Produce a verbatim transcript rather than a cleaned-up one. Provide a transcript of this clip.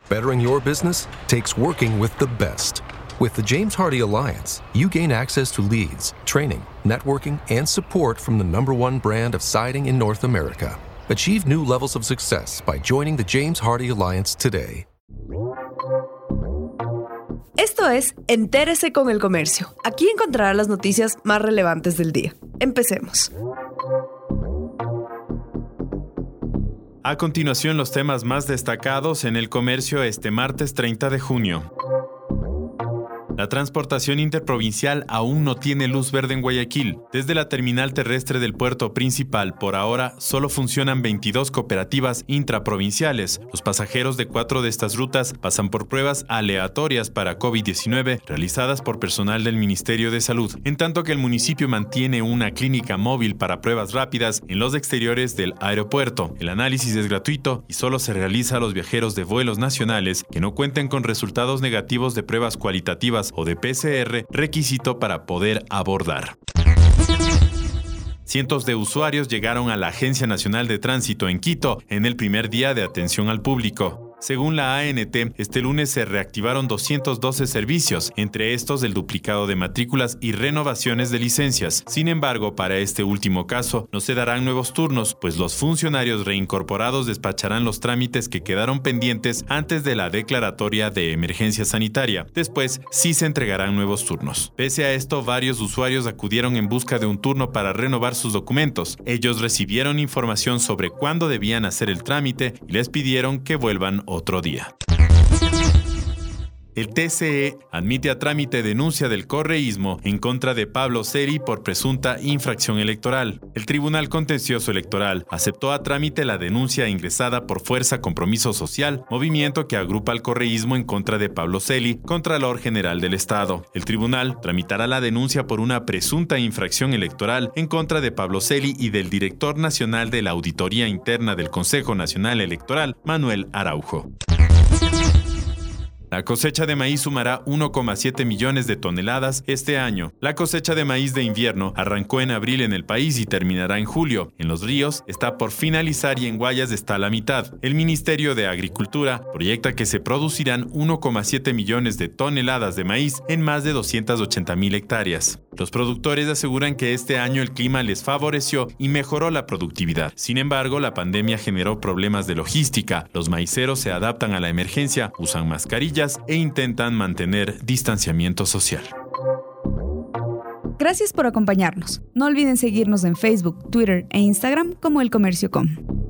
Bettering your business takes working with the best. With the James Hardie Alliance, you gain access to leads, training, networking, and support from the number one brand of siding in North America. Achieve new levels of success by joining the James Hardie Alliance today. Esto es Entérese con el Comercio. Aquí encontrará las noticias más relevantes del día. Empecemos. A continuación, los temas más destacados en el comercio este martes treinta de junio. La transportación interprovincial aún no tiene luz verde en Guayaquil. Desde la terminal terrestre del puerto principal, por ahora, solo funcionan veintidós cooperativas intraprovinciales. Los pasajeros de cuatro de estas rutas pasan por pruebas aleatorias para COVID diecinueve realizadas por personal del Ministerio de Salud, en tanto que el municipio mantiene una clínica móvil para pruebas rápidas en los exteriores del aeropuerto. El análisis es gratuito y solo se realiza a los viajeros de vuelos nacionales que no cuenten con resultados negativos de pruebas cualitativas o de P C R, requisito para poder abordar. Cientos de usuarios llegaron a la Agencia Nacional de Tránsito en Quito en el primer día de atención al público. Según la A N T, este lunes se reactivaron doscientos doce servicios, entre estos el duplicado de matrículas y renovaciones de licencias. Sin embargo, para este último caso, no se darán nuevos turnos, pues los funcionarios reincorporados despacharán los trámites que quedaron pendientes antes de la declaratoria de emergencia sanitaria. Después, sí se entregarán nuevos turnos. Pese a esto, varios usuarios acudieron en busca de un turno para renovar sus documentos. Ellos recibieron información sobre cuándo debían hacer el trámite y les pidieron que vuelvan otro día. El T C E admite a trámite denuncia del correísmo en contra de Pablo Celi por presunta infracción electoral. El Tribunal Contencioso Electoral aceptó a trámite la denuncia ingresada por Fuerza Compromiso Social, movimiento que agrupa al correísmo en contra de Pablo Celi, Contralor General del Estado. El tribunal tramitará la denuncia por una presunta infracción electoral en contra de Pablo Celi y del director nacional de la Auditoría Interna del Consejo Nacional Electoral, Manuel Araujo. La cosecha de maíz sumará uno coma siete millones de toneladas este año. La cosecha de maíz de invierno arrancó en abril en el país y terminará en julio. En los ríos está por finalizar y en Guayas está a la mitad. El Ministerio de Agricultura proyecta que se producirán uno coma siete millones de toneladas de maíz en más de doscientas ochenta mil hectáreas. Los productores aseguran que este año el clima les favoreció y mejoró la productividad. Sin embargo, la pandemia generó problemas de logística. Los maiceros se adaptan a la emergencia, usan mascarillas e intentan mantener distanciamiento social. Gracias por acompañarnos. No olviden seguirnos en Facebook, Twitter e Instagram como El Comercio punto com.